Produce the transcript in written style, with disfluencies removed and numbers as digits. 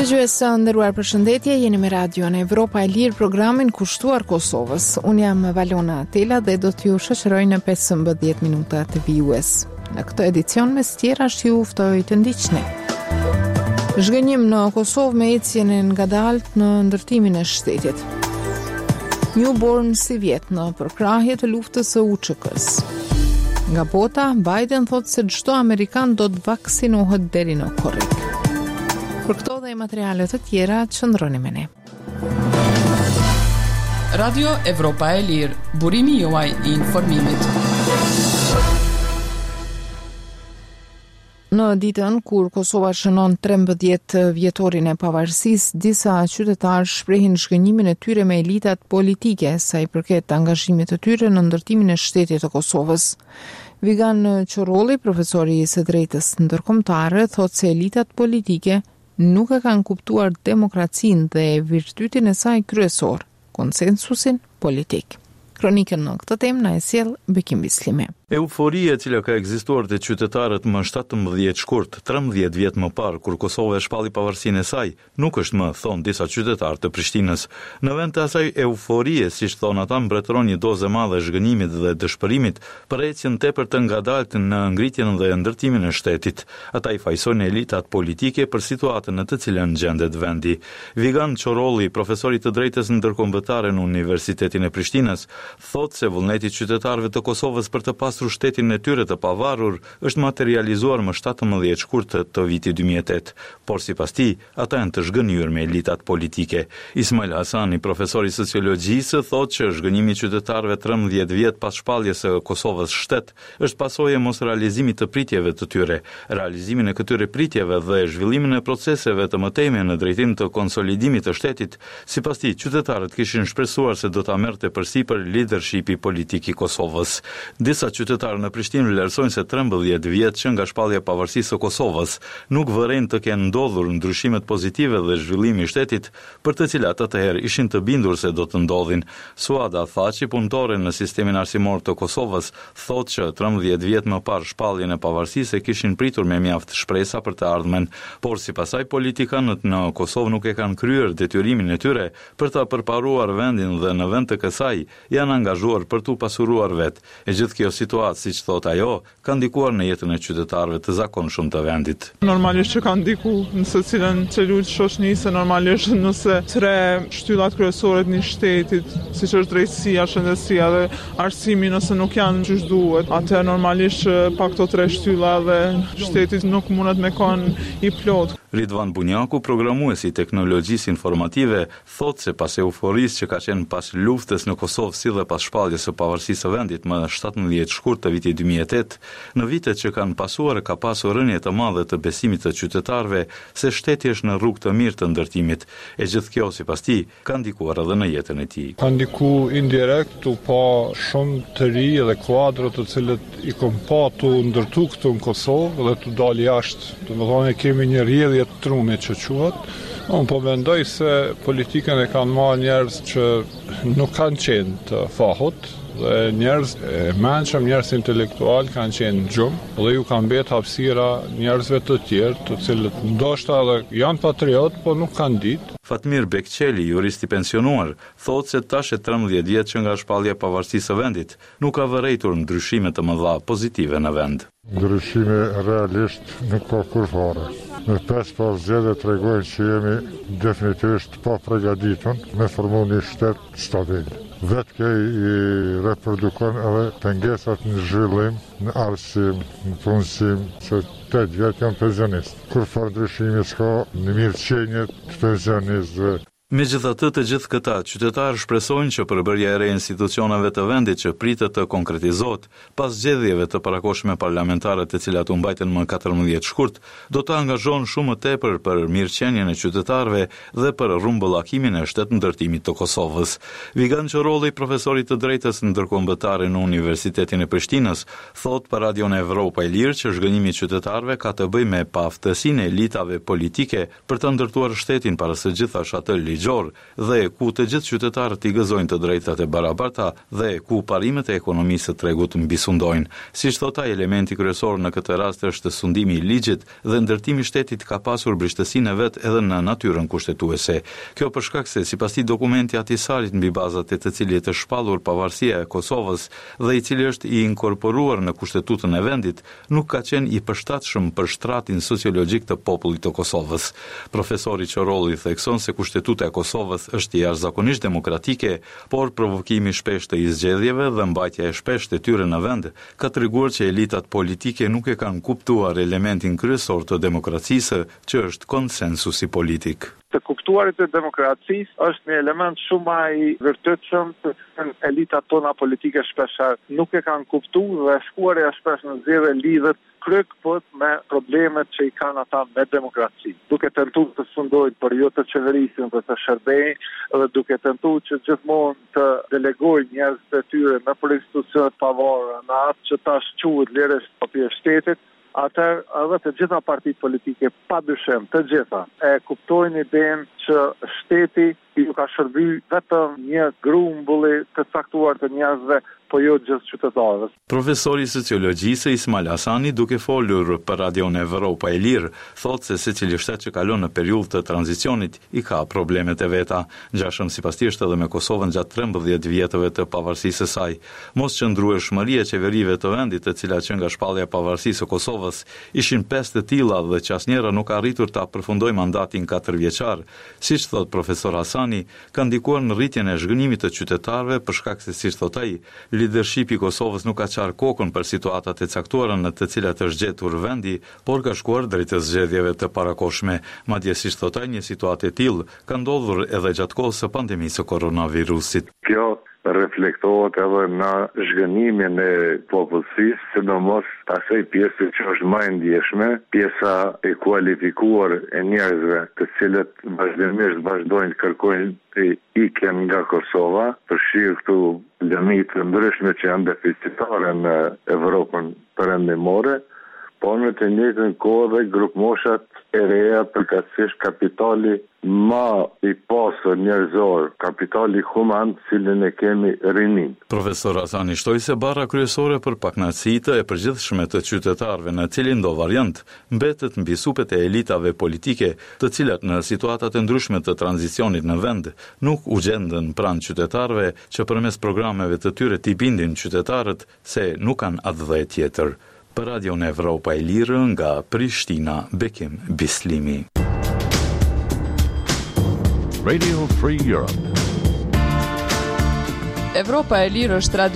Dëgjues së nderuar, përshëndetje, jeni me Radio në Evropa e Lirë, programin kushtuar Kosovës. Unë jam Valona Atela dhe do t'ju shoqëroj në 15 minuta të vijues. Në këtë edicion mes tjerash ju ftoj të ndiqni. Zhgënjim në Kosovë me ecjen e ngadalt në ndërtimin e shtetit. Newborn si vjet në përkrahje të luftës së UÇK-s. Nga bota, Biden thotë se çdo amerikan do të vaksinohet deri në korrik. Për këto dhe materiale të tjera, qëndroni me ne. Radio Evropa e Lirë, burimi juaj I informimit. Në ditën kur Kosova shënon 13 vjetorin e pavarësisë, disa qytetarë shprehin zhgënjimin e tyre me elitat politike sa I përket angazhimit të tyre në ndërtimin e shtetit të Kosovës. Vigan Qorolli, profesori I së drejtës ndërkombëtare, thotë se elitat politike nuk e kanë kuptuar demokracinë dhe virtytin e saj kryesor, konsensusin politik. Kronikën në këtë temë na e sjell Bekim Bislimi. Euforia e cila ka ekzistuar te qytetarët më 17 shkurt, 13 vjet më parë kur Kosova e shpalli pavarësinë e saj, nuk është më, thon disa qytetarë të Prishtinës. Në vend të asaj euforie, siç thon ata, mbretëron një dozë e madhe zhgënjimit dhe dëshpërimit për ecjen tepër të ngadaltë në ngritjen dhe ndërtimin e shtetit. Ata I fajsojnë elitat politike për situatën në të cilën gjendet vendi. Vigan Qorolli, profesori të drejtës ndërkombëtare në Universitetin e Prishtinës, thotë se vullneti I qytetarëve të Kosovës për të pasur shtetin e tyre të pavarur është materializuar më 17 shkurt të vitit 2008, por sipas tij, ata janë të zhgënjur me elitat politike. Ismail Hasani, profesor I sociologjisë, thotë që zhgënjimi I qytetarëve 13 vjet pas shpalljes së Kosovës shtet është pasojë e mosrealizimit të pritjeve të tyre. Realizimin e këtyre pritjeve dhe zhvillimin e proceseve të mëtejme në drejtim të konsolidimit të shtetit, sipas tij, qytetarët kishin shpresuar se do ta merrte përsipër leadershipi politik I Kosovës. Disa qytetarë në Prishtinë vlerësojnë se 13 vjet që nga shpallja e pavarësisë së Kosovës nuk vëren të kenë ndodhur ndryshimet pozitive dhe zhvillimi I shtetit, për të cilat atëherë ishin të bindur se do të ndodhin. Suada Thaçi, punëtore në sistemin arsimor të Kosovës, thotë që 13 vjet më parë shpalljen e pavarësisë e kishin pritur me mjaft shpresa për të ardhmen, por sipas saj politikanët në Kosovë nuk e kanë kryer detyrimin e tyre për ta përparuar vendin dhe në vend të kësaj janë angazhuar për t'u pasuruar vet. E gjithë kjo situatë, siç thot ajo, ka ndikuar në jetën e qytetarëve të zakonshëm të vendit. Normalisht që ka ndiku në secilën celulë shoqënisë, normalisht nëse 3 shtyllat kryesore të një shtetit, siç është drejtësia, shëndetësia dhe arsimi, nëse nuk janë ç'është duhet, atëherë normalisht që pa këto 3 shtylla dhe shteti nuk mundet me kon I plot. Ridvan Bunjaku, programuesi I teknologjisë informative, thotë se pas euforisë që ka qenë pas luftës në Kosovë si dhe pas shpalljes së pavarësisë së vendit më 17 shkurt të vitit 2008, në vitet që kanë pasuar ka pasur rënje të madhe të besimit të qytetarëve se shteti është në rrugë të mirë të ndërtimit. E gjithë kjo sipas tij ka ndikuar edhe në jetën e tij. Ka ndiku indirekt tu pa shumë të ri dhe kuadra të cilët I kam pa tu ndërtu këtu në Kosovë dhe tu dal jashtë. Domethënë kemi një rrjedhje të trunit që quhet. Unë po mendoj se politikën e kanë marrë njerëz që nuk kanë qenë të fahut dhe njerëz e mençëm, njerëz intelektual kanë qenë gjumë dhe ju kanë mbet hapësira njerëzve të tjerë, të cilët ndoshta edhe janë patriot, po nuk kanë ditë. Fatmir Bekçeli, jurist I pensionuar, thotë se tash e 13 vjet që nga shpallja e pavarësisë së vendit nuk ka vërejtur ndryshime të mëdha pozitive në vend. Ndryshime realisht nuk ka kur fare. Me 5 pas zgjedhje tregojnë që jemi definitivisht pa përgatitur me formu një shtet stabil. Vetë kjo I reprodukon edhe pengesat në zhvillim, në arsim, në punësim, se 8 vjet jam pensionist. Kur farë ndryshimi s'ka në mirëqenje të pensionistëve. Megjithatë, të gjithë këta qytetarë shpresojnë që përbërja e re institucioneve të vendit që pritet të konkretizohet pas zgjedhjeve të parakohshme parlamentare të cilat u mbajtën më 14 shkurt, do të angazhon shumë më tepër për mirëqenien e qytetarëve dhe për rrumbullakimin e shtetëndërtimit të Kosovës. Vigan Qorolli, profesori të drejtës ndërkombëtare në Universitetin e Prishtinës, thot për Radion Evropa e Lirë që zhgënjimi I qytetarëve ka të bëjë me paaftësinë e elitave politike për të ndërtuar shtetin para së gjithash atë ligjor dhe ku të gjithë qytetarët i gëzojnë të drejtat e barabarta dhe ku parimet e ekonomisë së tregut mbisundojnë. Siç thot ai, elementi kryesor në këtë rast është sundimi i ligjit dhe ndërtimi i shtetit ka pasur brishtësinë e vet edhe në natyrën kushtetuese. Kjo për shkak se sipas tij dokumenti atisarit mbi bazat e të cilit është shpallur pavarësia e Kosovës dhe i cili është i inkorporuar në kushtetutën e vendit, nuk ka qenë i përshtatshëm për shtratin sociologjik të popullit të Kosovës. Profesori Qorolli thekson se kushtetuta e Kosovës është jashtëzakonisht demokratike, por provokimi shpesh të zgjedhjeve dhe mbajtja e shpeshtë e tyre në vend ka treguar që elitat politike nuk e kanë kuptuar elementin kryesor të demokracisë, që është konsensusi politik. Të kuptuarit e demokracisë është një element shumë i vërtetshëm të elitat tona politike shpeshherë nuk e kanë kuptuar dhe shkuarja shpesh në zgjedhje lidhet kryekëpët me problemet që i kanë ata me demokraci. Duke tentuar të sfundojnë për jo të qeverisin dhe të shërbejnë dhe duke tentuar që gjithmonë të delegojnë njerëzit e tyre në për institucionet pavarura, në atë që tash quhet lirës e shtetit, atër edhe të gjitha partitë politike, pa dyshim, të gjitha, e kuptojnë idenë që shteti ju ka shërby vetëm një grumbulli të caktuar të njerëzve, po jo gjithë qytetarëve. Profesori i sociologjisë Ismail Hasani, duke folur për Radion Evropa e Lirë, thotë se secili shtet që kalon në periudhë të tranzicionit i ka problemet e veta. Ngjashëm sipas tij edhe me Kosovën gjatë 13 vjetëve të pavarësisë së saj. Mosqëndrueshmëria e qeverive të vendit, të cilat që nga shpallja e pavarësisë së Kosovës ishin 5 të tilla dhe që asnjëra nuk ka arritur ta përfundojë mandatin 4 vjeçar, siç thot profesor Hasani, ka ndikuar në rritjen e zhgënjimit të qytetarëve për shkak se, siç thot ai, leadershipi i Kosovës nuk ka qarë kokën për situatat e caktuara në të cilat është gjetur vendi, por ka shkuar drejt zgjedhjeve të parakohshme. Madje siç thotë ai, një situatë e tillë ka ndodhur edhe gjatë kohës së pandemisë së koronavirusit. Kjo reflektohet edhe në zhgënjimin e popullsisë, sidomos asaj pjesë që është më e ndjeshme, pjesa e kualifikuar e njerëzve, të cilët vazhdimisht vazhdojnë të kërkojnë të ikjen nga Kosova, përfshirë këtu lëmit të ndryshme që janë deficitare në Evropën perëndimore, por në të njëjtën kohë dhe grupmoshat e reja, përkatësisht kapitali më i pasur njerëzor, kapitali human, cilin e kemi rinin. Profesor Hasani shtoi se barra kryesore për pakënaqësitë e përgjithshme të qytetarëve, në cilin do variant mbetet mbi supet e elitave politike, të cilat në situatat e ndryshme të tranzicionit në vend nuk u gjendën pranë qytetarëve që përmes programeve të tyre t'i bindin qytetarët se nuk kanë atë dhënë tjetër. Për Radion Evropa e Lirë nga Prishtina, Bekim Bislimi. Radio Free Europe. Evropa e Lirë është radio